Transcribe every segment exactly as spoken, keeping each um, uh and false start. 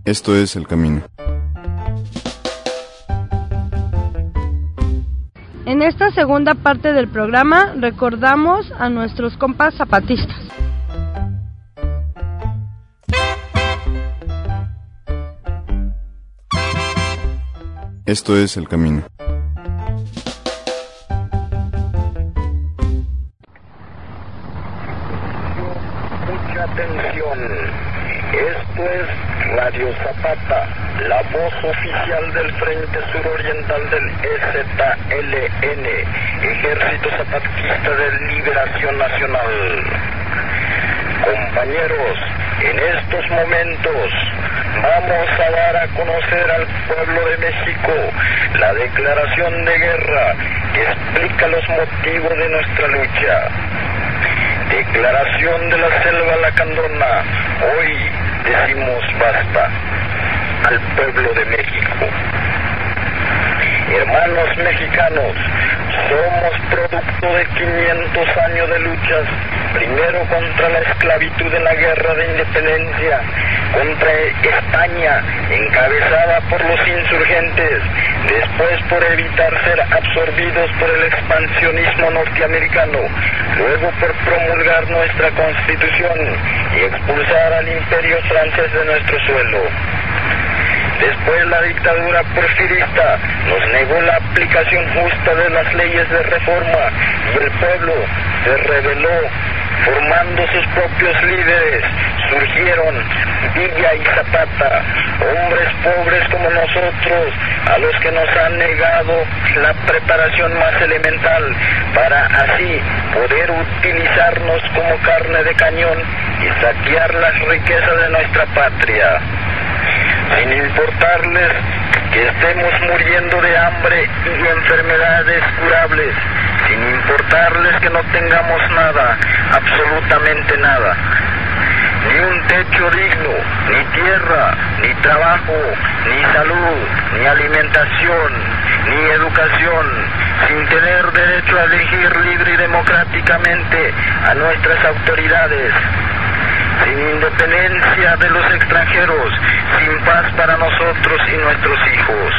Esto es El Camino. En esta segunda parte del programa recordamos a nuestros compas zapatistas. Esto es El Camino. Mucha atención. Esto es Radio Zapata, la voz oficial del Frente Suroriental del E Z L N, Ejército Zapatista de Liberación Nacional. Compañeros, en estos momentos vamos a dar a conocer al pueblo de México la declaración de guerra que explica los motivos de nuestra lucha. Declaración de la Selva Lacandona. Hoy decimos basta al pueblo de México. Hermanos mexicanos, somos producto de quinientos años de luchas, primero contra la esclavitud en la guerra de independencia, contra España, encabezada por los insurgentes, después por evitar ser absorbidos por el expansionismo norteamericano, luego por promulgar nuestra Constitución y expulsar al imperio francés de nuestro suelo. Después la dictadura porfirista nos negó la aplicación justa de las leyes de reforma y el pueblo se rebeló, formando sus propios líderes. Surgieron Villa y Zapata, hombres pobres como nosotros, a los que nos han negado la preparación más elemental para así poder utilizarnos como carne de cañón y saquear las riquezas de nuestra patria. Sin importarles que estemos muriendo de hambre y enfermedades curables, sin importarles que no tengamos nada, absolutamente nada, ni un techo digno, ni tierra, ni trabajo, ni salud, ni alimentación, ni educación, sin tener derecho a elegir libre y democráticamente a nuestras autoridades, sin independencia de los extranjeros, sin paz para nosotros y nuestros hijos.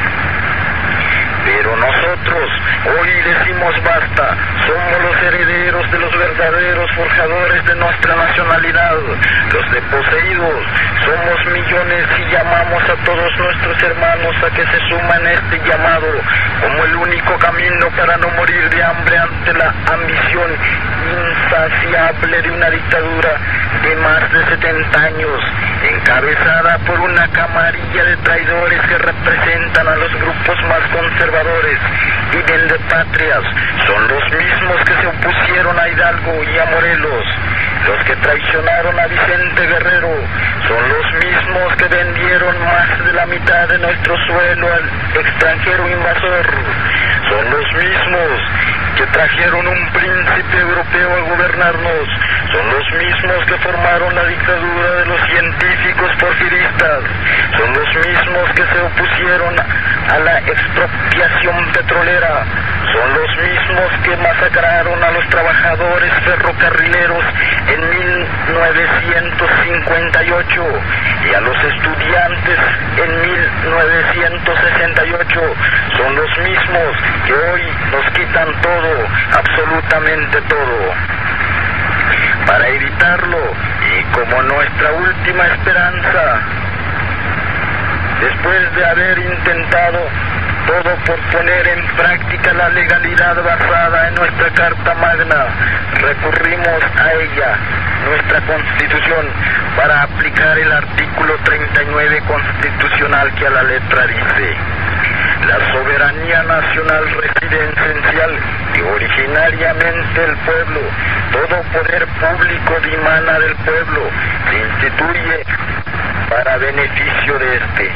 Pero nosotros hoy decimos basta, somos los herederos de los verdaderos forjadores de nuestra nacionalidad, los desposeídos, somos millones y llamamos a todos nuestros hermanos a que se suman a este llamado como el único camino para no morir de hambre ante la ambición insaciable de una dictadura de más de setenta años, encabezada por una camarilla de traidores que representan a los grupos más conservadores y vendepatrias. Son los mismos que se opusieron a Hidalgo y a Morelos, los que traicionaron a Vicente Guerrero, son los mismos que vendieron más de la mitad de nuestro suelo al extranjero invasor, son los mismos que trajeron un príncipe europeo a gobernarnos, son los mismos que formaron la dictadura de los científicos porfiristas, son los mismos que se opusieron a la expropiación petrolera, son los mismos que masacraron a los trabajadores ferrocarrileros en mil novecientos cincuenta y ocho y a los estudiantes en mil novecientos sesenta y ocho, son los mismos que hoy nos quitan todo, absolutamente todo. Para evitarlo, y como nuestra última esperanza, después de haber intentado todo por poner en práctica la legalidad basada en nuestra Carta Magna, recurrimos a ella, nuestra Constitución, para aplicar el artículo treinta y nueve constitucional que a la letra dice: la soberanía nacional reside en esencial y originariamente el pueblo. Todo poder público dimana del pueblo, se instituye para beneficio de este.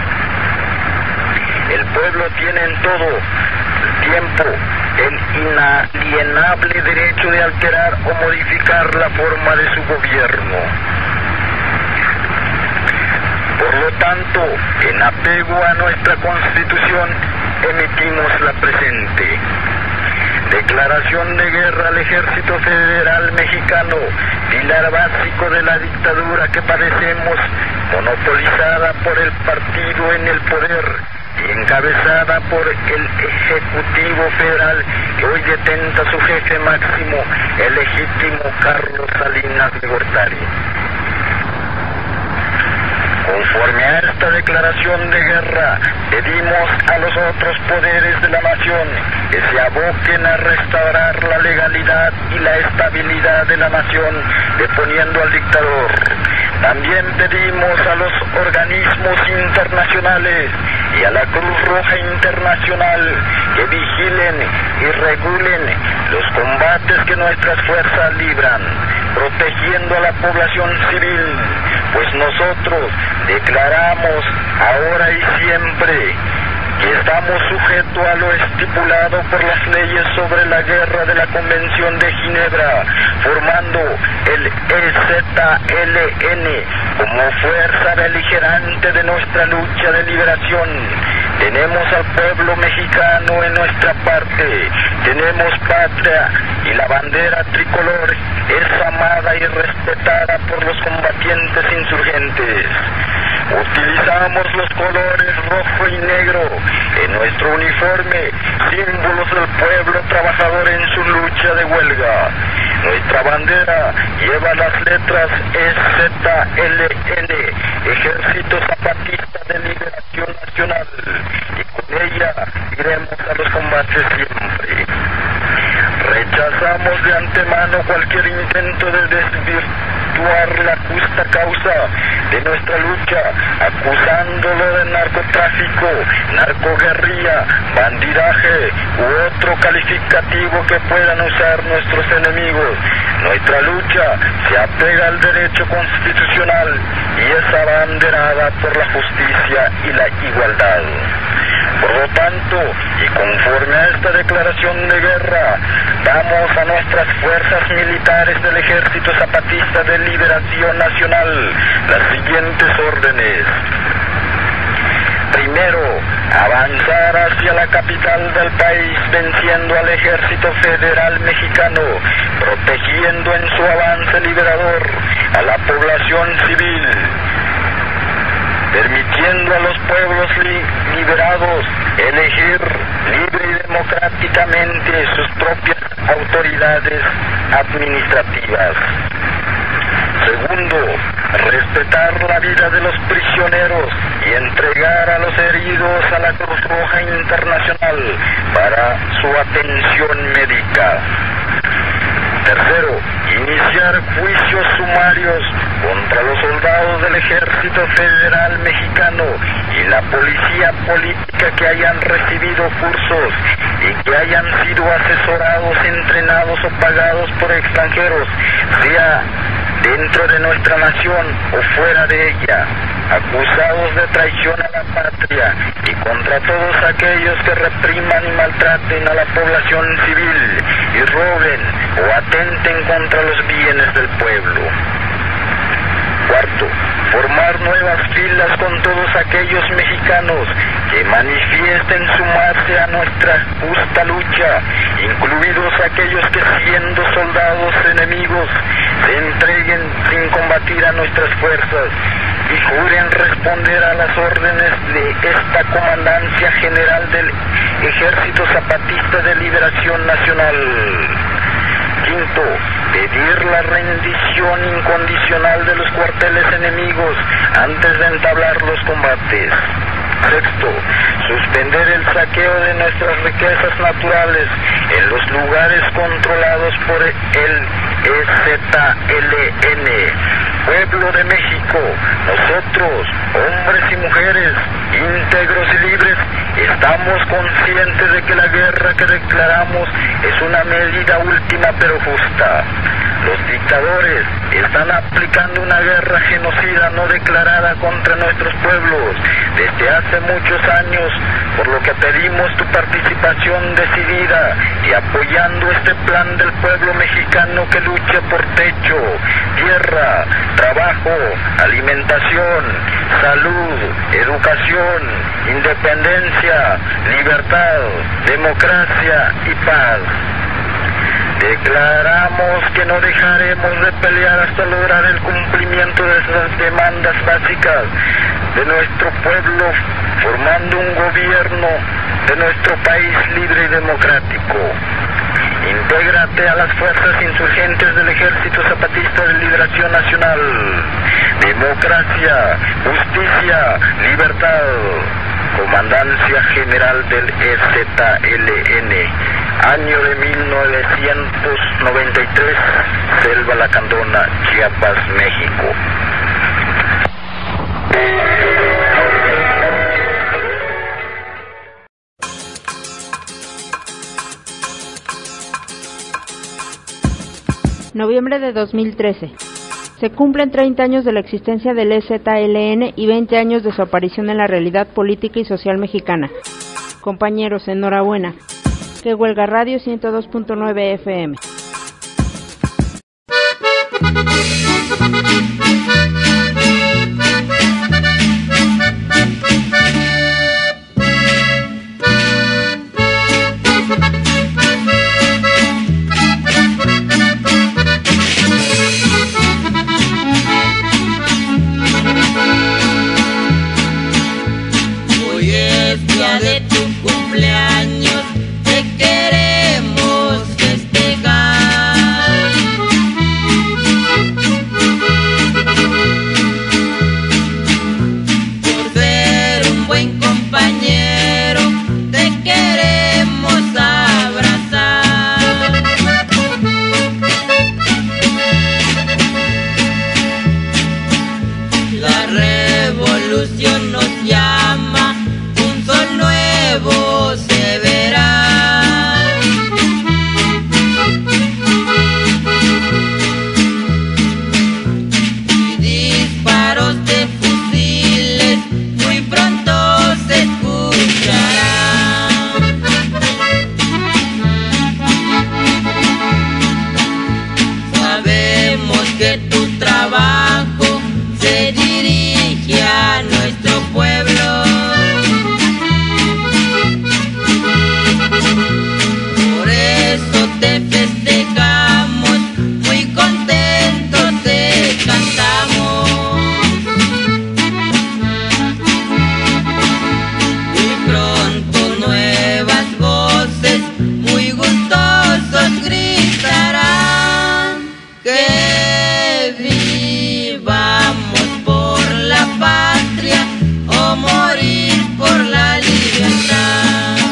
El pueblo tiene en todo tiempo el inalienable derecho de alterar o modificar la forma de su gobierno. Por lo tanto, en apego a nuestra Constitución, emitimos la presente. declaración de guerra al Ejército Federal Mexicano, pilar básico de la dictadura que padecemos, monopolizada por el partido en el poder y encabezada por el Ejecutivo Federal que hoy detenta su jefe máximo, el legítimo Carlos Salinas de Gortari. Conforme a esta declaración de guerra, pedimos a los otros poderes de la nación que se aboquen a restaurar la legalidad y la estabilidad de la nación, deponiendo al dictador. También pedimos a los organismos internacionales y a la Cruz Roja Internacional que vigilen y regulen los combates que nuestras fuerzas libran, protegiendo a la población civil, pues nosotros declaramos ahora y siempre que estamos sujetos a lo estipulado por las leyes sobre la guerra de la Convención de Ginebra, formando el E Z L N como fuerza beligerante de nuestra lucha de liberación. Tenemos al pueblo mexicano en nuestra parte, tenemos patria y la bandera tricolor es amada y respetada por los combatientes insurgentes. Utilizamos los colores rojo y negro en nuestro uniforme, símbolos del pueblo trabajador en su lucha de huelga. Nuestra bandera lleva las letras E Z L N, Ejército Zapatista de Liberación Nacional, y con ella iremos a los combates siempre. Rechazamos de antemano cualquier intento de desvirtuar la justa causa de nuestra lucha, acusándolo de narcotráfico, narcoguerrilla, bandidaje u otro calificativo que puedan usar nuestros enemigos. Nuestra lucha se apega al derecho constitucional y es abanderada por la justicia y la igualdad. Por lo tanto, y conforme a esta declaración de guerra, damos a nuestras fuerzas militares del Ejército Zapatista de Liberación Nacional las siguientes órdenes. Primero, avanzar hacia la capital del país venciendo al Ejército Federal Mexicano, protegiendo en su avance liberador a la población civil, permitiendo a los pueblos li liberados elegir libre y democráticamente sus propias autoridades administrativas. Segundo, respetar la vida de los prisioneros y entregar a los heridos a la Cruz Roja Internacional para su atención médica. Tercero, iniciar juicios sumarios contra los soldados del Ejército Federal Mexicano y la policía política que hayan recibido cursos y que hayan sido asesorados, entrenados o pagados por extranjeros, sea dentro de nuestra nación o fuera de ella, acusados de traición a la patria y contra todos aquellos que repriman y maltraten a la población civil y roben o atenten contra los bienes del pueblo. Cuarto, formar nuevas filas con todos aquellos mexicanos que manifiesten sumarse a nuestra justa lucha, incluidos aquellos que siendo soldados enemigos se entreguen sin combatir a nuestras fuerzas y juren responder a las órdenes de esta Comandancia General del Ejército Zapatista de Liberación Nacional. Quinto, pedir la rendición incondicional de los cuarteles enemigos antes de entablar los combates. Sexto, suspender el saqueo de nuestras riquezas naturales en los lugares controlados por el E Z L N. Pueblo de México, nosotros, hombres y mujeres, íntegros y libres, estamos conscientes de que la guerra que declaramos es una medida última pero justa. Los dictadores están aplicando una guerra genocida no declarada contra nuestros pueblos desde hace muchos años, por lo que pedimos tu participación decidida y apoyando este plan del pueblo mexicano que lucha por techo, tierra, trabajo, alimentación, salud, educación, independencia, libertad, democracia y paz. Declaramos que no dejaremos de pelear hasta lograr el cumplimiento de esas demandas básicas de nuestro pueblo, formando un gobierno de nuestro país libre y democrático. Intégrate a las fuerzas insurgentes del Ejército Zapatista de Liberación Nacional. Democracia, justicia, libertad. Comandancia General del E Z L N, año de mil novecientos noventa y tres, Selva Lacandona, Chiapas, México. Noviembre de dos mil trece. Se cumplen treinta años de la existencia del E Z L N y veinte años de su aparición en la realidad política y social mexicana. Compañeros, enhorabuena. Que huelga Radio ciento dos punto nueve F M. De tu cumpleaños te queremos festejar. Por ser un buen compañero te queremos abrazar. La revolución nos llama, nuevo se verá. Y disparos de fusiles muy pronto se escucharán. Sabemos que tu trabajo se dirige a nuestro pueblo. Te festejamos, muy contentos te cantamos. Y pronto nuevas voces muy gustosos gritarán que vivamos por la patria o morir por la libertad.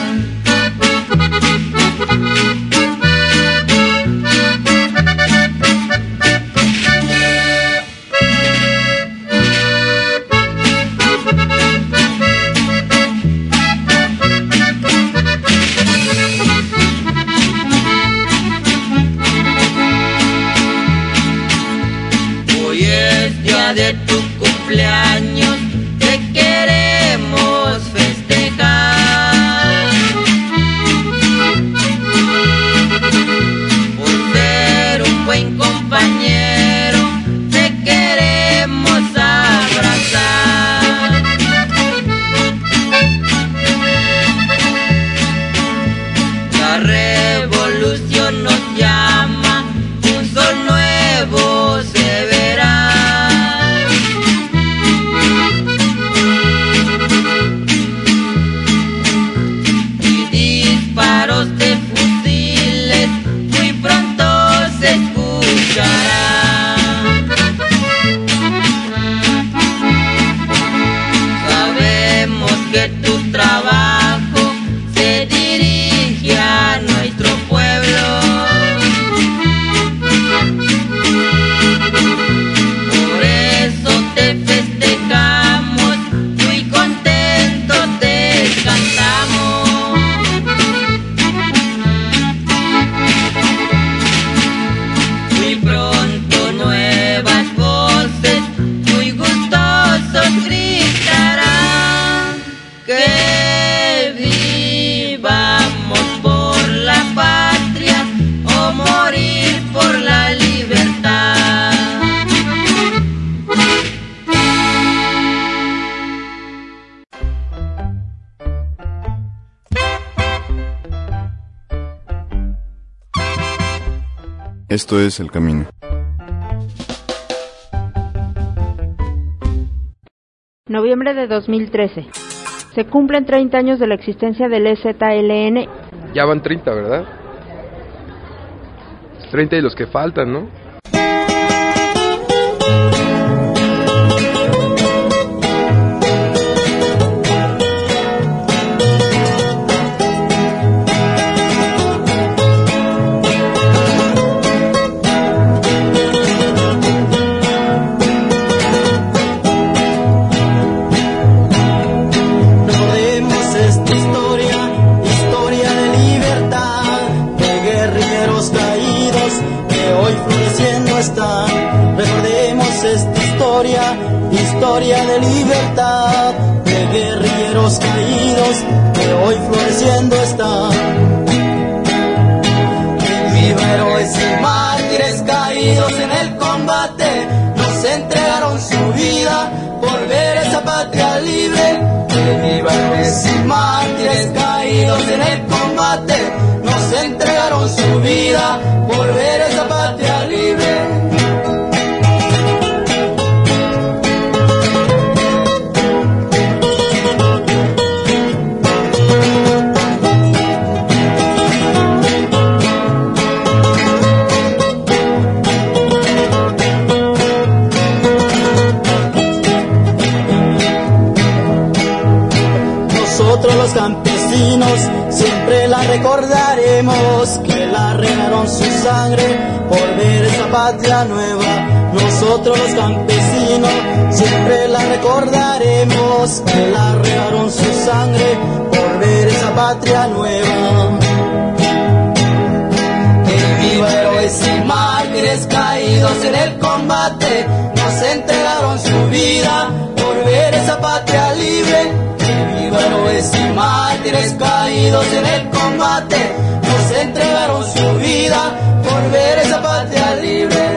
De tu cumpleaños te queremos festejar. Por ser un buen compañero te queremos abrazar. La revolución nos llama, un sol nuevo se verá. De fusiles muy pronto se escucharán. Sabemos que tu trabajo se dirige a nuestro pueblo. Por eso te festejamos, muy contentos te cantamos. Esto es El Camino. Noviembre de dos mil trece. Se cumplen treinta años de la existencia del E Z L N. Ya van treinta, ¿verdad? treinta y los que faltan, ¿no? Historia de libertad, de guerrilleros caídos que hoy floreciendo están. Viva héroes y mártires caídos en el combate, nos entregaron su vida por ver esa patria libre. Viva héroes y mártires caídos en el combate, nos entregaron su vida por ver esa patria libre. Los campesinos siempre la recordaremos, que la regaron su sangre por ver esa patria nueva. Nosotros los campesinos siempre la recordaremos, que la regaron su sangre por ver esa patria nueva. Que viva héroes y mártires caídos en el combate, nos entregaron su vida por ver esa patria libre. Héroes y mártires caídos en el combate, nos entregaron su vida por ver esa patria libre.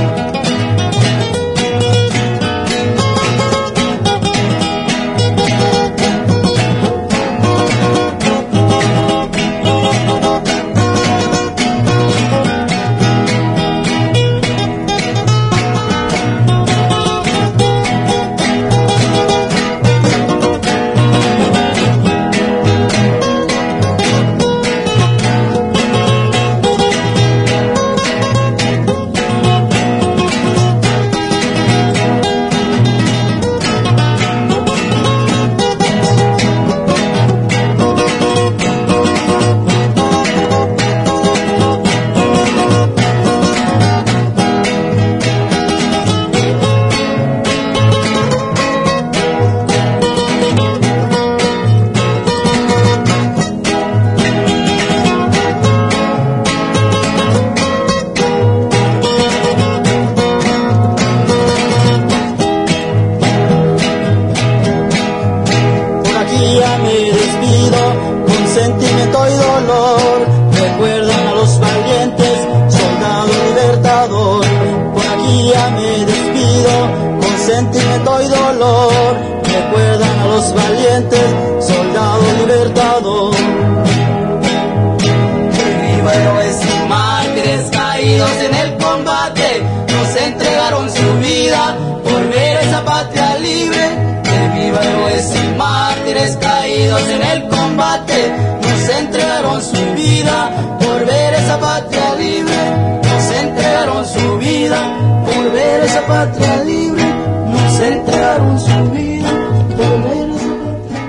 En el combate nos entregaron su vida por ver esa patria libre, nos entregaron su vida por ver esa patria libre, nos entregaron su vida por ver esa patria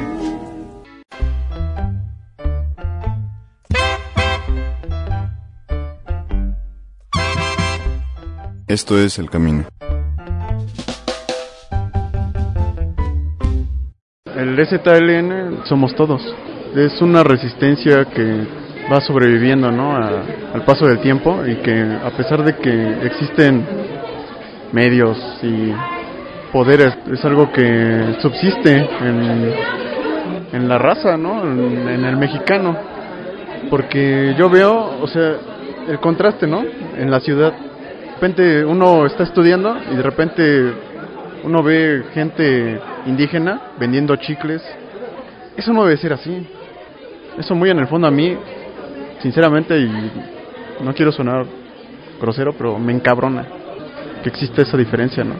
libre. Esto es El Camino. El E Z L N somos todos. Es una resistencia que va sobreviviendo, ¿no?, a, al paso del tiempo, y que a pesar de que existen medios y poderes, es algo que subsiste en, en la raza, ¿no?, en, en el mexicano. Porque yo veo, o sea, el contraste, ¿no?, en la ciudad. De repente uno está estudiando y de repente uno ve gente indígena vendiendo chicles. Eso no debe ser así. Eso muy en el fondo a mí, sinceramente, y no quiero sonar grosero, pero me encabrona que existe esa diferencia, ¿no?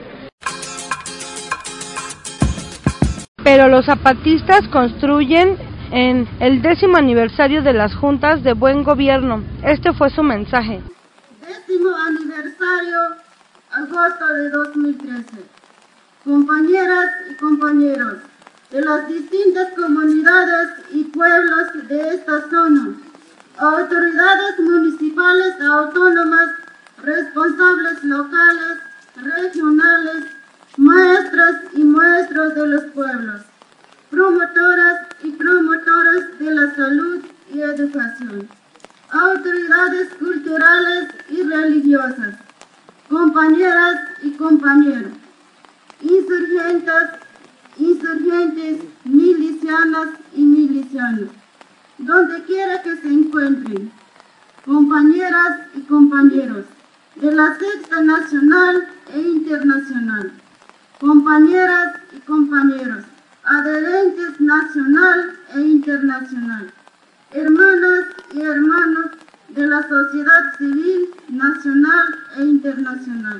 Pero los zapatistas construyen en el décimo aniversario de las juntas de buen gobierno. Este fue su mensaje. Décimo aniversario, agosto de dos mil trece. Compañeras y compañeros de las distintas comunidades y pueblos de esta zona, autoridades municipales autónomas, responsables locales, regionales, maestras y maestros de los pueblos, promotoras y promotoras de la salud y educación, autoridades culturales y religiosas, compañeras y compañeros, insurgentes, insurgentes, milicianas y milicianos, donde quiera que se encuentren, compañeras y compañeros de la Sexta Nacional e Internacional, compañeras y compañeros adherentes nacional e internacional, hermanas y hermanos de la sociedad civil nacional e internacional.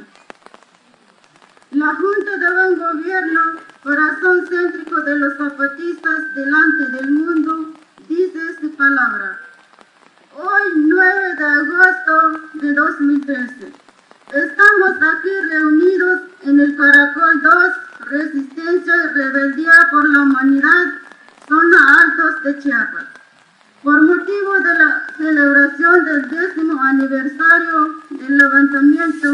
La Junta de Buen Gobierno, corazón céntrico de los zapatistas delante del mundo, dice esta palabra. Hoy, nueve de agosto de dos mil trece, estamos aquí reunidos en el Caracol dos, Resistencia y Rebeldía por la Humanidad, zona Altos de Chiapas, por motivo de la celebración del décimo aniversario del levantamiento,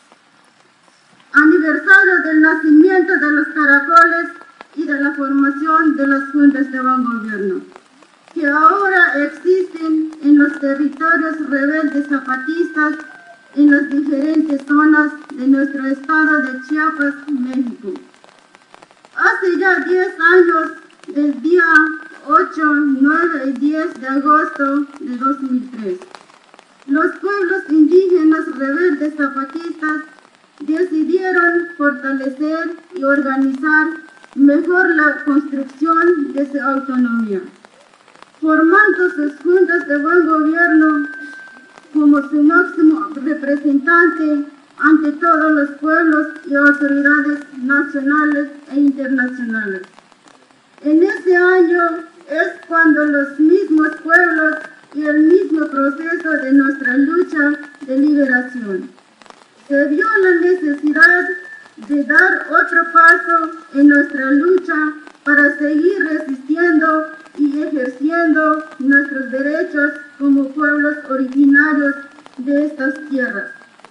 aniversario del nacimiento de los caracoles y de la formación de las juntas de buen gobierno, que ahora existen en los territorios rebeldes zapatistas en las diferentes zonas de nuestro estado de Chiapas, México. Hace ya diez años, del día ocho, nueve y diez de agosto de dos mil tres, los pueblos indígenas rebeldes zapatistas decidieron fortalecer y organizar mejor la construcción de su autonomía, formando sus juntas de buen gobierno como su máximo representante ante todos los pueblos y autoridades nacionales e internacionales. En ese año es cuando los mismos pueblos y el mismo proceso de nuestra lucha de liberación se vio la necesidad de dar otro paso en nuestra lucha para seguir resistiendo y ejerciendo nuestros derechos como pueblos originarios de estas tierras.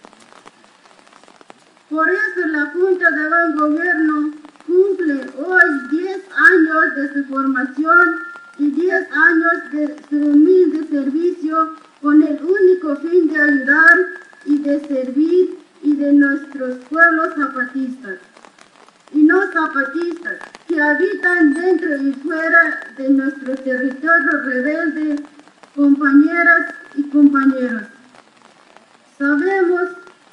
Por eso la Junta de Buen Gobierno cumple hoy diez años de su formación y diez años de su humilde servicio con el único fin de ayudar y de servir y de nuestros pueblos zapatistas y no zapatistas que habitan dentro y fuera de nuestro territorio rebelde, compañeras y compañeros. Sabemos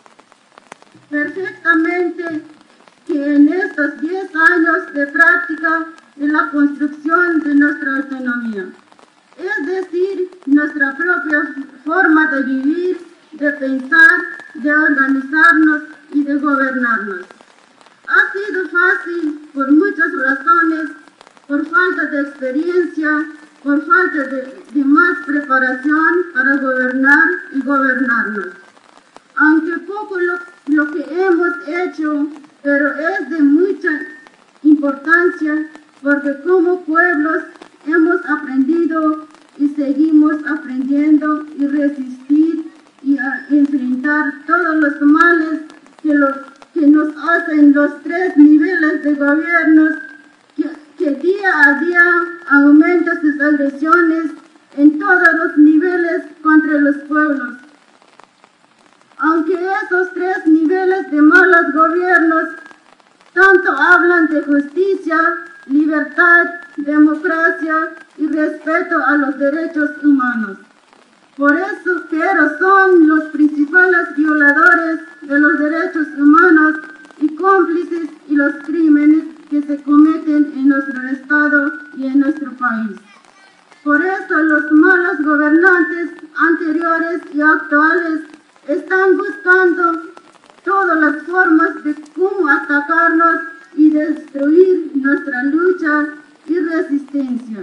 perfectamente que en estos diez años de práctica de la construcción de nuestra autonomía, es decir, nuestra propia forma de vivir, de pensar, de organizarnos y de gobernarnos, ha sido fácil por muchas razones, por falta de experiencia, por falta de, de más preparación para gobernar y gobernarnos. Aunque poco lo, lo que hemos hecho, pero es de mucha importancia porque como pueblos hemos aprendido y seguimos aprendiendo y resistir y a enfrentar todos los males que, los, que nos hacen los tres niveles de gobiernos que, que día a día aumentan sus agresiones en todos los niveles contra los pueblos. Aunque esos tres niveles de malos gobiernos tanto hablan de justicia, libertad, democracia y respeto a los derechos humanos. Por eso, pero son los principales violadores de los derechos humanos y cómplices y los crímenes que se cometen en nuestro estado y en nuestro país. Por eso los malos gobernantes anteriores y actuales están buscando derrotarnos y destruir nuestra lucha y resistencia.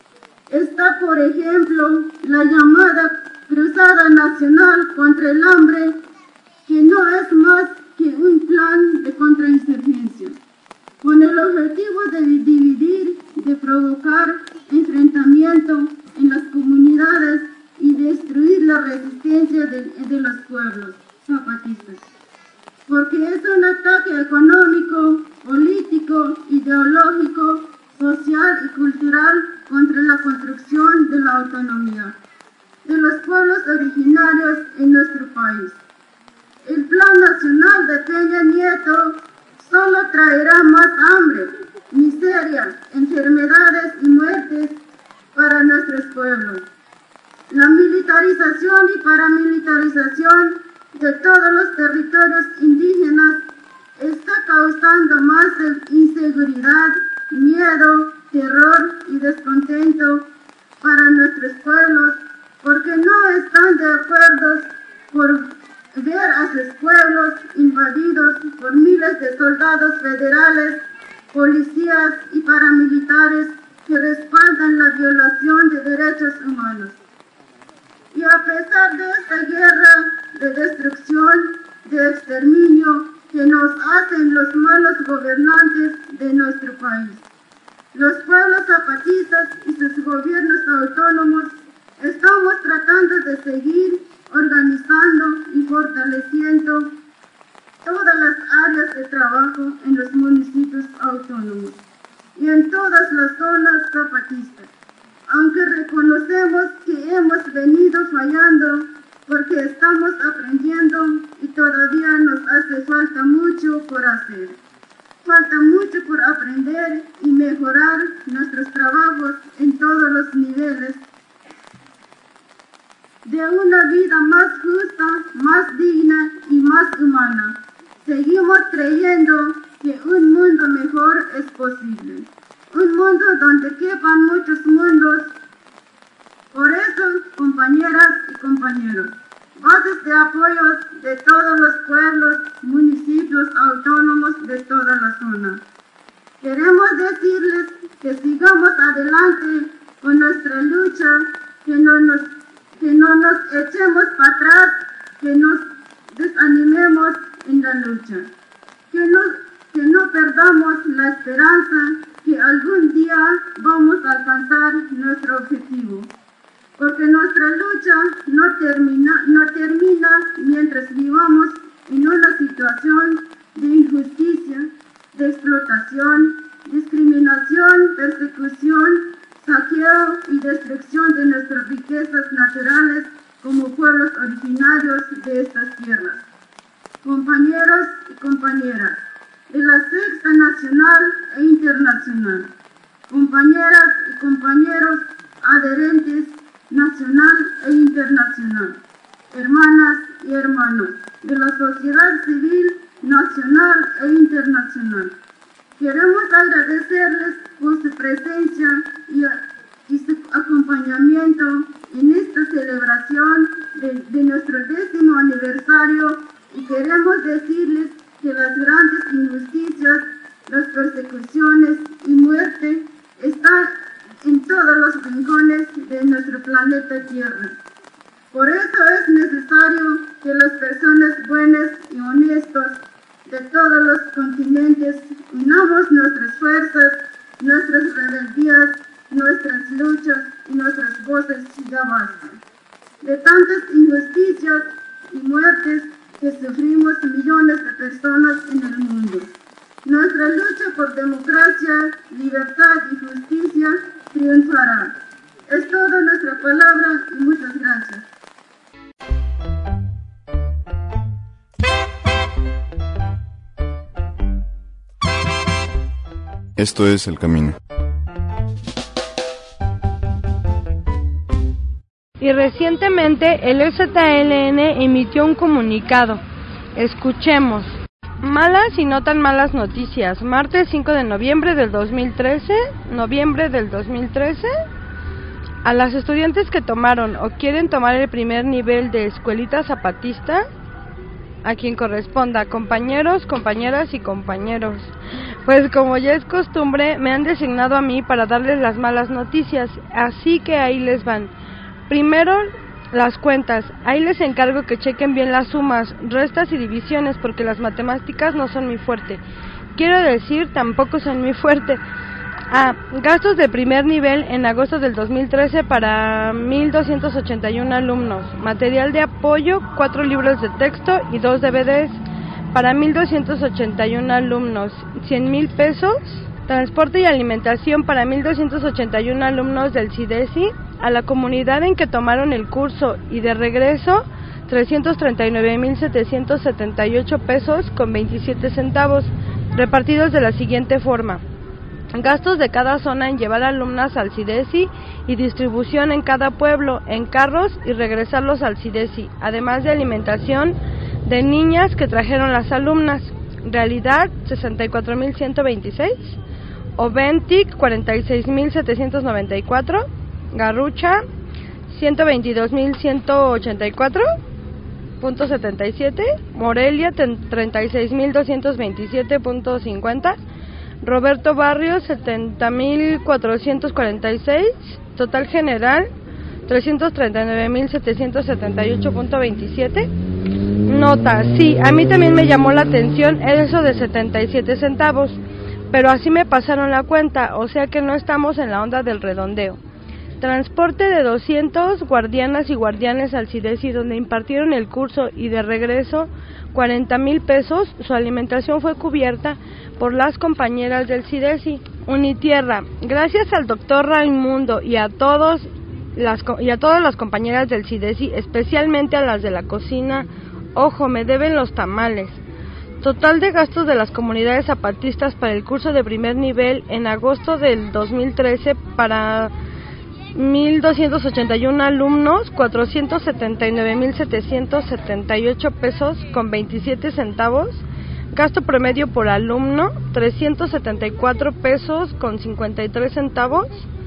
Está, por ejemplo, la llamada Cruzada Nacional contra el Hambre, que no es más que un plan de contrainsurgencia, con el objetivo de dividir, de provocar enfrentamiento en las comunidades y destruir la resistencia de, de los pueblos zapatistas. Porque es un ataque económico, político, ideológico, social y cultural contra la construcción de la autonomía de los pueblos originarios en nuestro país. El Plan Nacional de Peña Nieto solo traerá más hambre, miseria, enfermedades y muertes para nuestros pueblos. La militarización y paramilitarización de todos los territorios indígenas está causando más inseguridad, miedo, terror y descontento para nuestros pueblos, porque no están de acuerdo por ver a sus pueblos invadidos por miles de soldados federales, policías y paramilitares que respaldan la violación de derechos humanos. Y a pesar de esta guerra de destrucción, de exterminio que nos hacen los malos gobernantes de nuestro país, los pueblos zapatistas y sus gobiernos autónomos estamos tratando de seguir organizando y fortaleciendo todas las áreas de trabajo en los municipios autónomos y en todas las zonas zapatistas, aunque reconocemos que hemos venido fallando porque estamos aprendiendo y todavía nos hace falta mucho por hacer. Falta mucho por aprender y mejorar nuestros trabajos en todos los niveles de una vida más justa, más digna y más humana. Seguimos creyendo que un mundo mejor es posible, un mundo donde quepan muchos mundos. Por eso, compañeras y compañeros, bases de apoyos de todos los pueblos, municipios autónomos de toda la zona, queremos decirles que sigamos adelante con nuestra lucha, que no nos que no nos echemos para atrás, que nos desanimemos en la lucha, que no, que no perdamos la esperanza que algún día vamos a alcanzar nuestro objetivo, porque nuestra lucha no termina, no termina mientras vivamos en una situación de injusticia, de explotación, discriminación, persecución, saqueo y destrucción de nuestras riquezas naturales como pueblos originarios de estas tierras. Compañeros y compañeras de la Sexta Nacional e Internacional, compañeras y compañeros adherentes nacional e internacional, hermanas y hermanos de la sociedad civil nacional e internacional, queremos agradecerles por su presencia y, y su acompañamiento en esta celebración de, de nuestro décimo aniversario, y queremos decirles que las grandes injusticias, las persecuciones y muerte están en todos los rincones de nuestro planeta Tierra. Por eso es necesario que las personas buenas y honestas de todos los continentes unamos nuestras fuerzas, nuestras rebeldías, nuestras luchas y nuestras voces. Ya basta de tantas injusticias y muertes que sufrimos millones de personas en el mundo. Nuestra lucha por democracia, libertad y justicia triunfará. Es toda nuestra palabra y muchas gracias. Esto es El Camino. Y recientemente el E Z L N emitió un comunicado. Escuchemos. Malas y no tan malas noticias. Martes cinco de noviembre del dos mil trece, noviembre del dos mil trece, a las estudiantes que tomaron o quieren tomar el primer nivel de escuelita zapatista, a quien corresponda, compañeros, compañeras y compañeros. Pues como ya es costumbre, me han designado a mí para darles las malas noticias, así que ahí les van. Primero, las cuentas. Ahí les encargo que chequen bien las sumas, restas y divisiones, porque las matemáticas no son mi fuerte. Quiero decir, tampoco son mi fuerte. Ah, gastos de primer nivel en agosto del dos mil trece para mil doscientos ochenta y uno alumnos. Material de apoyo, cuatro libros de texto y dos D V Ds para mil doscientos ochenta y uno alumnos, cien mil pesos. Transporte y alimentación para mil doscientos ochenta y uno alumnos del CIDESI. A la comunidad en que tomaron el curso y de regreso, trescientos treinta y nueve mil setecientos setenta y ocho pesos con veintisiete centavos, repartidos de la siguiente forma. Gastos de cada zona en llevar alumnas al CIDESI y distribución en cada pueblo, en carros y regresarlos al CIDESI, además de alimentación de niñas que trajeron las alumnas. Realidad, sesenta y cuatro mil ciento veintiséis. Oventic, cuarenta y seis mil setecientos noventa y cuatro. Garrucha, ciento veintidós mil ciento ochenta y cuatro punto setenta y siete. Morelia, treinta y seis mil doscientos veintisiete punto cincuenta. Roberto Barrios, setenta mil cuatrocientos cuarenta y seis. Total general, trescientos treinta y nueve mil setecientos setenta y ocho punto veintisiete. Nota, sí, a mí también me llamó la atención eso de setenta y siete centavos, pero así me pasaron la cuenta, o sea que no estamos en la onda del redondeo. Transporte de doscientos guardianas y guardianes al CIDESI donde impartieron el curso y de regreso cuarenta mil pesos. Su alimentación fue cubierta por las compañeras del CIDESI. Unitierra, gracias al doctor Raimundo y a todos las y a todas las compañeras del CIDESI, especialmente a las de la cocina. Ojo, me deben los tamales. Total de gastos de las comunidades zapatistas para el curso de primer nivel en agosto del dos mil trece para mil doscientos ochenta y uno alumnos, cuatrocientos setenta y nueve mil setecientos setenta y ocho pesos con veintisiete centavos. Gasto promedio por alumno, trescientos setenta y cuatro pesos con cincuenta y tres centavos.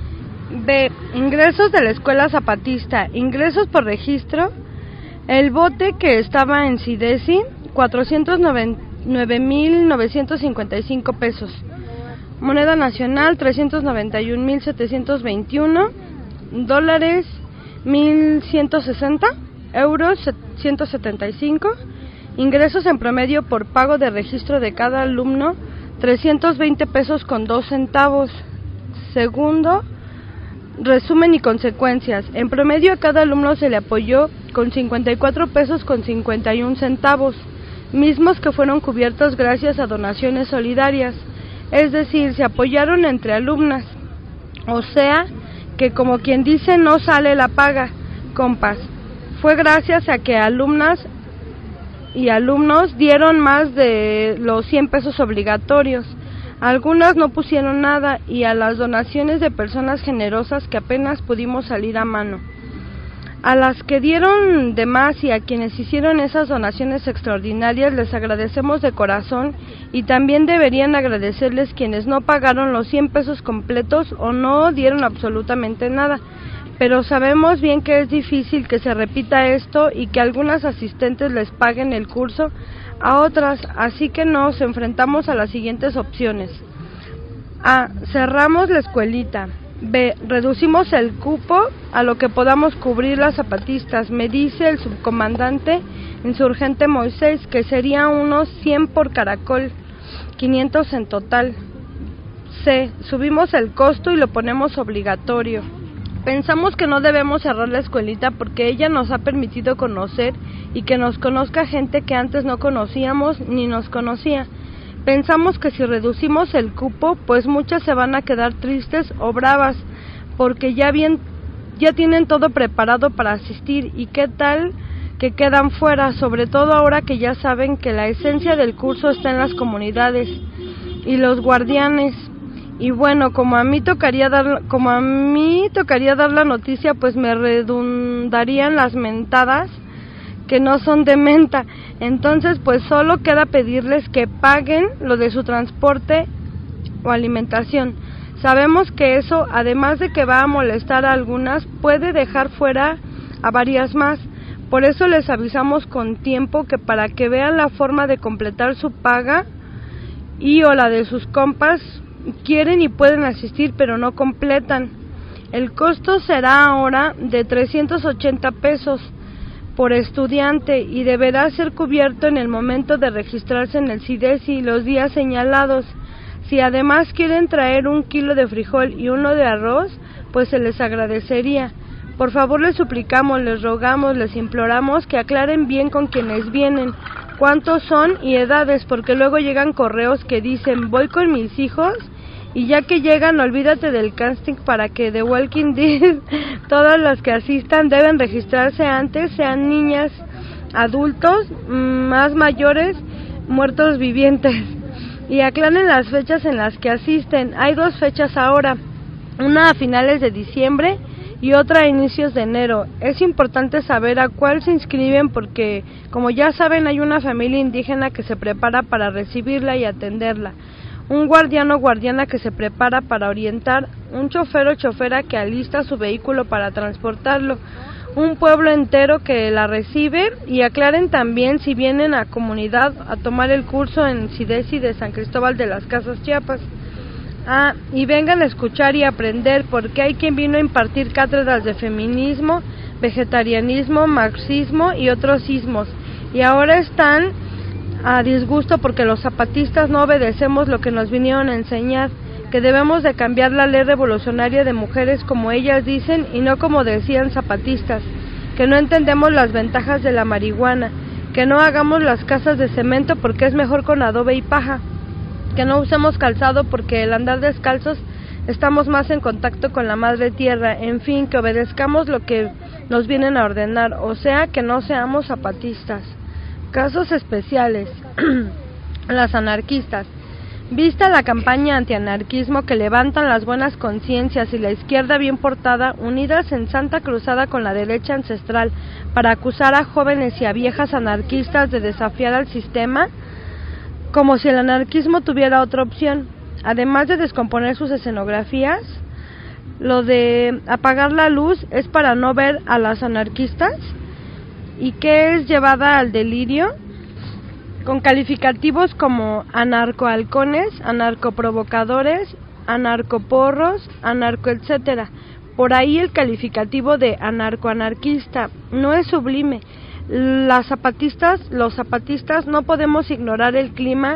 B. Ingresos de la escuela zapatista. Ingresos por registro. El bote que estaba en CIDESI, cuatrocientos nueve mil novecientos cincuenta y cinco pesos. Moneda nacional, trescientos noventa y un mil setecientos veintiuno. Dólares, mil ciento sesenta. Euros, ciento setenta y cinco. Ingresos en promedio por pago de registro de cada alumno, trescientos veinte pesos con dos centavos. Segundo, resumen y consecuencias. En promedio a cada alumno se le apoyó con cincuenta y cuatro pesos con cincuenta y un centavos, mismos que fueron cubiertos gracias a donaciones solidarias, es decir, se apoyaron entre alumnas. O sea, que como quien dice no sale la paga, compas. Fue gracias a que alumnas y alumnos dieron más de los cien pesos obligatorios. Algunas no pusieron nada y a las donaciones de personas generosas que apenas pudimos salir a mano. A las que dieron de más y a quienes hicieron esas donaciones extraordinarias les agradecemos de corazón y también deberían agradecerles quienes no pagaron los cien pesos completos o no dieron absolutamente nada. Pero sabemos bien que es difícil que se repita esto y que algunas asistentes les paguen el curso a otras, así que nos enfrentamos a las siguientes opciones. A. Cerramos la escuelita. B. Reducimos el cupo a lo que podamos cubrir las zapatistas. Me dice el subcomandante insurgente Moisés que sería unos cien por caracol, quinientos en total. C. Subimos el costo y lo ponemos obligatorio. Pensamos que no debemos cerrar la escuelita porque ella nos ha permitido conocer y que nos conozca gente que antes no conocíamos ni nos conocía. Pensamos que si reducimos el cupo, pues muchas se van a quedar tristes o bravas porque ya bien ya tienen todo preparado para asistir y qué tal que quedan fuera, sobre todo ahora que ya saben que la esencia del curso está en las comunidades y los guardianes. Y bueno, como a mí tocaría dar, como a mí tocaría dar la noticia, pues me redundarían las mentadas que no son de menta. Entonces, pues solo queda pedirles que paguen lo de su transporte o alimentación. Sabemos que eso, además de que va a molestar a algunas, puede dejar fuera a varias más. Por eso les avisamos con tiempo que para que vean la forma de completar su paga y o la de sus compas, quieren y pueden asistir pero no completan. El costo será ahora de trescientos ochenta pesos por estudiante y deberá ser cubierto en el momento de registrarse en el SIDESI los días señalados. Si además quieren traer un kilo de frijol y uno de arroz, pues se les agradecería. Por favor, les suplicamos, les rogamos, les imploramos que aclaren bien con quienes vienen, cuántos son y edades, porque luego llegan correos que dicen, voy con mis hijos, y ya que llegan, olvídate del casting para que The Walking Dead, todas las que asistan deben registrarse antes, sean niñas, adultos, más mayores, muertos vivientes. Y aclaren las fechas en las que asisten. Hay dos fechas ahora, una a finales de diciembre y otra a inicios de enero. Es importante saber a cuál se inscriben porque, como ya saben, hay una familia indígena que se prepara para recibirla y atenderla, un guardián o guardiana que se prepara para orientar, un chofer o chofera que alista su vehículo para transportarlo, un pueblo entero que la recibe. Y aclaren también si vienen a comunidad a tomar el curso en SIDESI de San Cristóbal de las Casas, Chiapas. Ah, y vengan a escuchar y aprender, porque hay quien vino a impartir cátedras de feminismo, vegetarianismo, marxismo y otros ismos, y ahora están a disgusto porque los zapatistas no obedecemos lo que nos vinieron a enseñar, que debemos de cambiar la ley revolucionaria de mujeres como ellas dicen y no como decían zapatistas, que no entendemos las ventajas de la marihuana, que no hagamos las casas de cemento porque es mejor con adobe y paja, que no usemos calzado porque el andar descalzos estamos más en contacto con la madre tierra, en fin, que obedezcamos lo que nos vienen a ordenar, o sea, que no seamos zapatistas. Casos especiales. Las anarquistas. Vista la campaña antianarquismo que levantan las buenas conciencias y la izquierda bien portada, unidas en santa cruzada con la derecha ancestral, para acusar a jóvenes y a viejas anarquistas de desafiar al sistema, como si el anarquismo tuviera otra opción, además de descomponer sus escenografías. Lo de apagar la luz es para no ver a las anarquistas, y que es llevada al delirio, con calificativos como anarcohalcones, anarcoprovocadores, anarcoporros, anarco etcétera. Por ahí el calificativo de anarcoanarquista no es sublime. Las zapatistas, los zapatistas no podemos ignorar el clima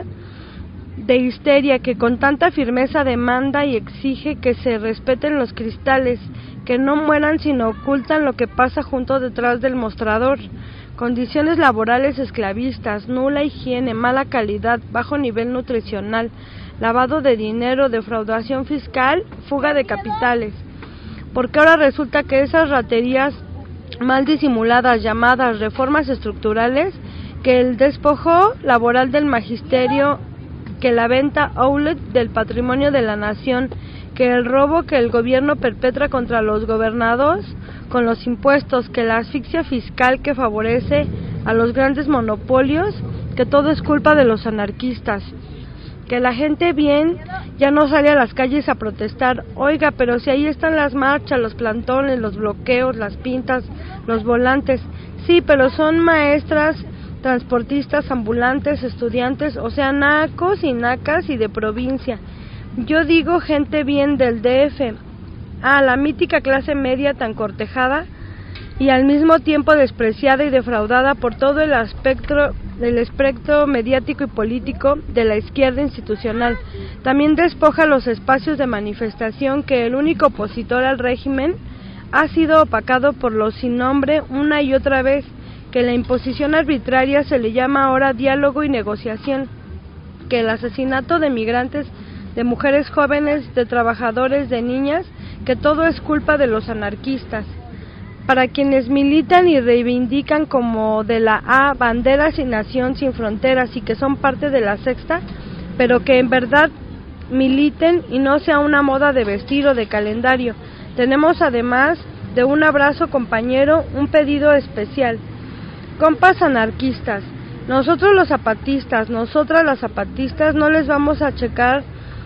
de histeria que con tanta firmeza demanda y exige que se respeten los cristales, que no mueran sino ocultan lo que pasa junto detrás del mostrador. Condiciones laborales esclavistas, nula higiene, mala calidad, bajo nivel nutricional, lavado de dinero, defraudación fiscal, fuga de capitales. Porque ahora resulta que esas raterías mal disimuladas llamadas reformas estructurales, que el despojo laboral del magisterio, que la venta outlet del patrimonio de la nación, que el robo que el gobierno perpetra contra los gobernados con los impuestos, que la asfixia fiscal que favorece a los grandes monopolios, que todo es culpa de los anarquistas, que la gente bien ya no sale a las calles a protestar. Oiga, pero si ahí están las marchas, los plantones, los bloqueos, las pintas, los volantes. Sí, pero son maestras, transportistas, ambulantes, estudiantes, o sea, nacos y nacas y de provincia. Yo digo gente bien del D F. Ah, la mítica clase media tan cortejada y al mismo tiempo despreciada y defraudada por todo el espectro, el espectro mediático y político de la izquierda institucional. También despoja los espacios de manifestación que el único opositor al régimen ha sido opacado por los sin nombre una y otra vez, que la imposición arbitraria se le llama ahora diálogo y negociación, que el asesinato de migrantes, de mujeres jóvenes, de trabajadores, de niñas, que todo es culpa de los anarquistas. Para quienes militan y reivindican como de la A, bandera sin nación, sin fronteras, y que son parte de la sexta, pero que en verdad militen y no sea una moda de vestir o de calendario. Tenemos además de un abrazo compañero, un pedido especial. Compas anarquistas, nosotros los zapatistas, nosotras las zapatistas, no les vamos a checar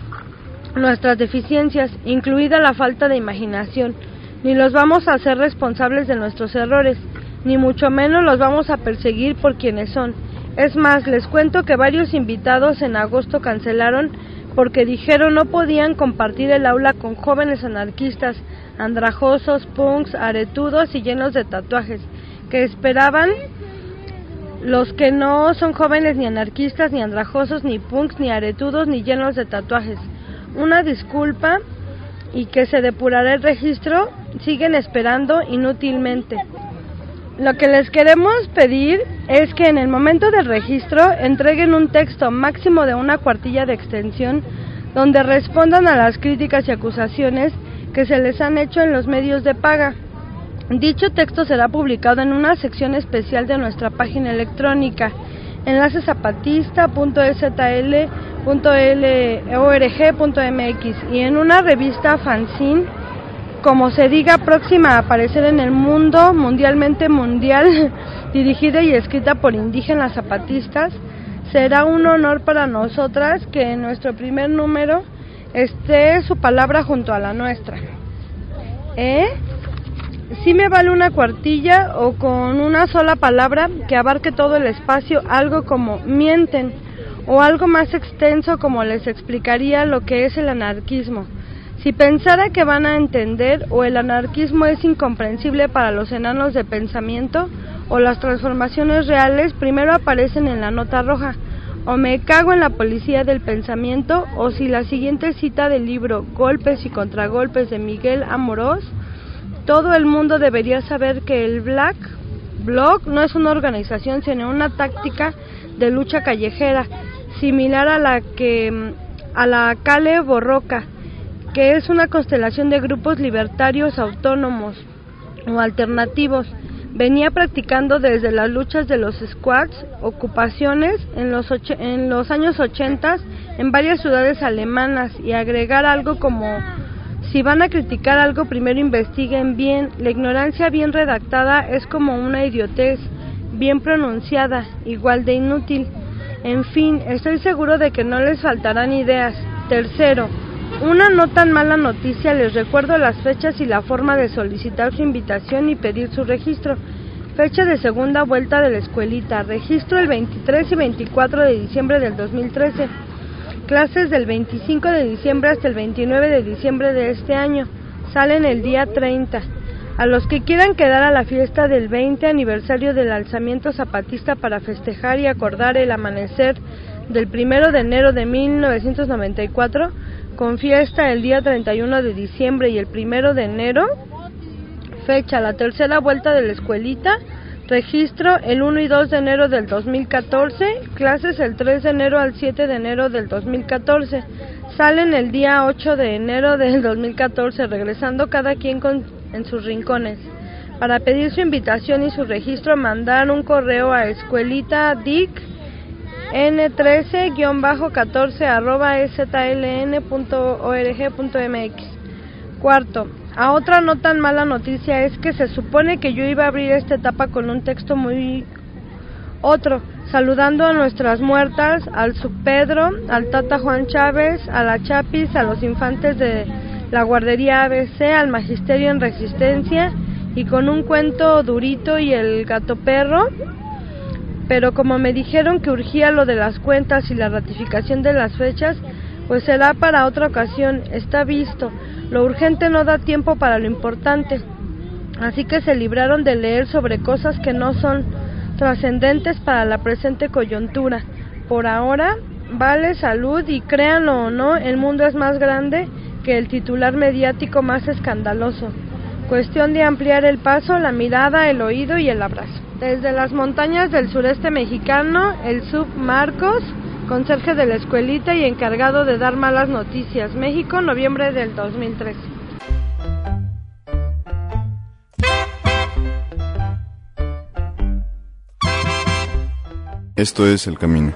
nuestras deficiencias, incluida la falta de imaginación, ni los vamos a hacer responsables de nuestros errores. ni mucho menos los vamos a perseguir por quienes son. Es más, les cuento que varios invitados en agosto cancelaron porque dijeron no podían compartir el aula con jóvenes anarquistas, andrajosos, punks, aretudos y llenos de tatuajes, que esperaban los que no son jóvenes ni anarquistas, ni andrajosos, ni punks, ni aretudos, ni llenos de tatuajes. Una disculpa y que se depurará el registro, siguen esperando inútilmente. Lo que les queremos pedir es que en el momento del registro entreguen un texto máximo de una cuartilla de extensión donde respondan a las críticas y acusaciones que se les han hecho en los medios de paga. Dicho texto será publicado en una sección especial de nuestra página electrónica, enlace zapatista punto e z l punto org punto m x, y en una revista fanzine, como se diga, próxima a aparecer en el mundo, mundialmente mundial, dirigida y escrita por indígenas zapatistas. Será un honor para nosotras que en nuestro primer número esté su palabra junto a la nuestra. ¿Eh? Sí me vale una cuartilla o con una sola palabra que abarque todo el espacio, algo como mienten, o algo más extenso como les explicaría lo que es el anarquismo. Si pensara que van a entender, o el anarquismo es incomprensible para los enanos de pensamiento, o las transformaciones reales primero aparecen en la nota roja, o me cago en la policía del pensamiento, o si la siguiente cita del libro Golpes y Contragolpes de Miguel Amorós, todo el mundo debería saber que el Black Bloc no es una organización, sino una táctica de lucha callejera, similar a la que a la Cale Borroca, que es una constelación de grupos libertarios autónomos o alternativos. Venía practicando desde las luchas de los squats, ocupaciones en los, och- en los años ochenta en varias ciudades alemanas, y agregar algo como: si van a criticar algo, primero investiguen bien. La ignorancia bien redactada es como una idiotez bien pronunciada, igual de inútil. En fin, estoy seguro de que no les faltarán ideas. Tercero, una no tan mala noticia, les recuerdo las fechas y la forma de solicitar su invitación y pedir su registro. Fecha de segunda vuelta de la escuelita, registro el veintitrés y veinticuatro de diciembre del dos mil trece. Clases del veinticinco de diciembre hasta el veintinueve de diciembre de este año, salen el día treinta. A los que quieran quedar a la fiesta del veinte aniversario del alzamiento zapatista para festejar y acordar el amanecer del primero de enero de mil novecientos noventa y cuatro, con fiesta el día treinta y uno de diciembre y el primero de enero, fecha la tercera vuelta de la escuelita, registro el uno y dos de enero del dos mil catorce, clases el tres de enero al siete de enero del dos mil catorce, salen el día ocho de enero del dos mil catorce, regresando cada quien con, en sus rincones. Para pedir su invitación y su registro, mandar un correo a escuelitadic ene trece guión catorce arroba e zeta ele ene punto org punto eme equis. Cuarto, a otra no tan mala noticia es que se supone que yo iba a abrir esta etapa con un texto muy otro, saludando a nuestras muertas, al Subpedro, al Tata Juan Chávez, a la Chapis, a los infantes de la guardería A B C, al Magisterio en Resistencia, y con un cuento durito y el gato perro. Pero como me dijeron que urgía lo de las cuentas y la ratificación de las fechas, pues será para otra ocasión, está visto. Lo urgente no da tiempo para lo importante. Así que se libraron de leer sobre cosas que no son trascendentes para la presente coyuntura. Por ahora, vale salud, y créanlo o no, el mundo es más grande que el titular mediático más escandaloso. Cuestión de ampliar el paso, la mirada, el oído y el abrazo. Desde las montañas del sureste mexicano, el Sub Marcos, conserje de la escuelita y encargado de dar malas noticias. México, noviembre del dos mil trece. Esto es El Camino.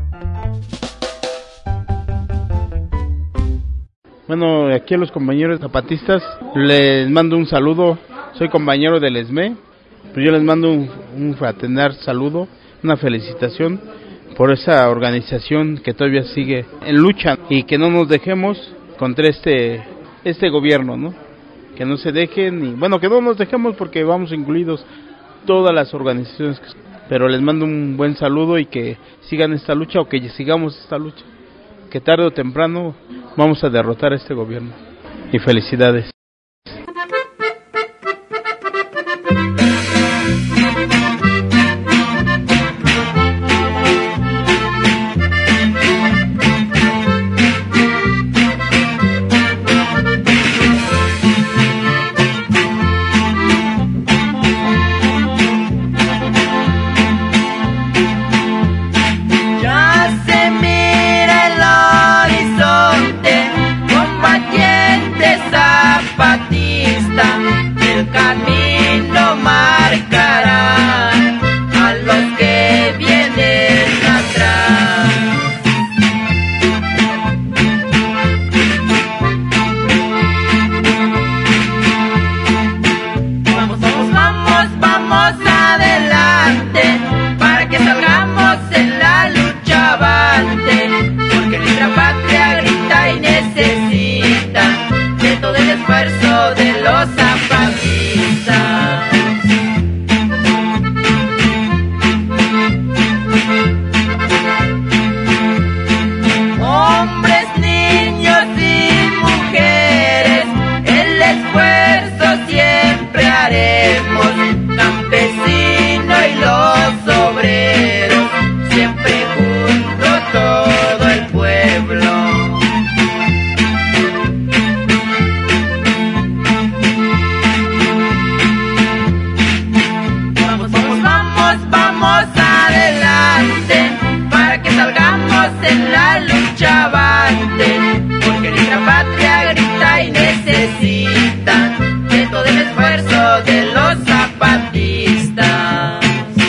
Bueno, aquí a los compañeros zapatistas les mando un saludo. Soy compañero del E S M E. Pues yo les mando un, un fraternal saludo, una felicitación por esa organización que todavía sigue en lucha, y que no nos dejemos contra este este gobierno, ¿no? Que no se dejen, y bueno, que no nos dejemos porque vamos incluidos todas las organizaciones, pero les mando un buen saludo y que sigan esta lucha o que sigamos esta lucha, que tarde o temprano vamos a derrotar a este gobierno. Y felicidades. El camino marcará a los que vienen atrás. Vamos, vamos, vamos, vamos adelante para que salgamos en la lucha avante, porque nuestra patria grita y necesita de todo el esfuerzo de los zapatistas. Hombres, niños y mujeres, el esfuerzo siempre haremos, campesino y los obreros, siempre juntos todo el pueblo. Vamos adelante para que salgamos en la lucha avante, porque nuestra patria grita y necesita de todo el esfuerzo de los zapatistas.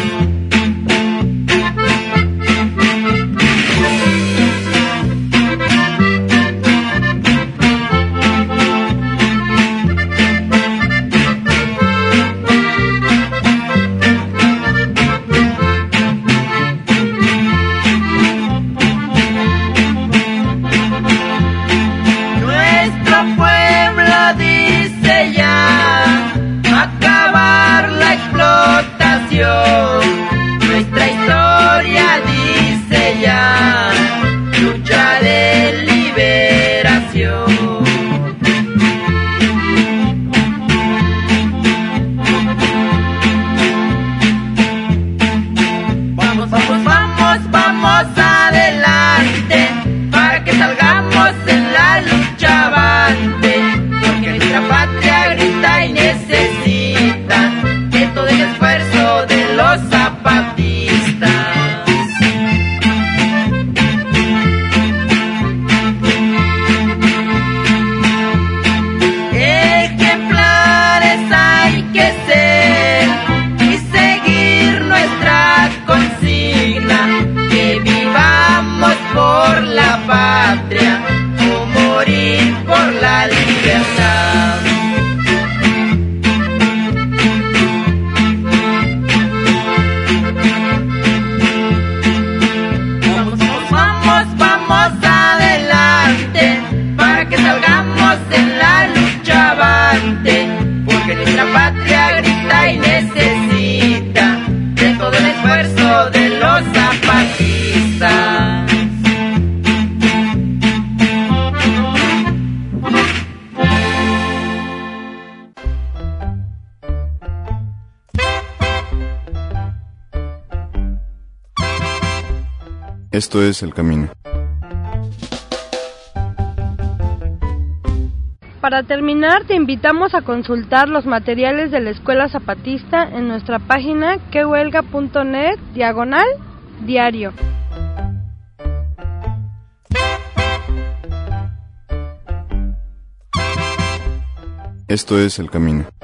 Nuestra historia dice ya, lucha de liberación. Vamos, vamos, vamos, vamos adelante para que salgamos en la lucha avante, porque nuestra patria grita y necesita de todo el esfuerzo de los zapatistas. Ejemplares hay que ser y seguir nuestra consigna, que vivamos por la patria o morir por la libertad. Vamos adelante para que salgamos en la lucha avante, porque nuestra patria grita y necesita de todo el esfuerzo de los zapatistas. Esto es El Camino. Para terminar, te invitamos a consultar los materiales de la Escuela Zapatista en nuestra página quehuelga punto net diagonal diario. Esto es El Camino.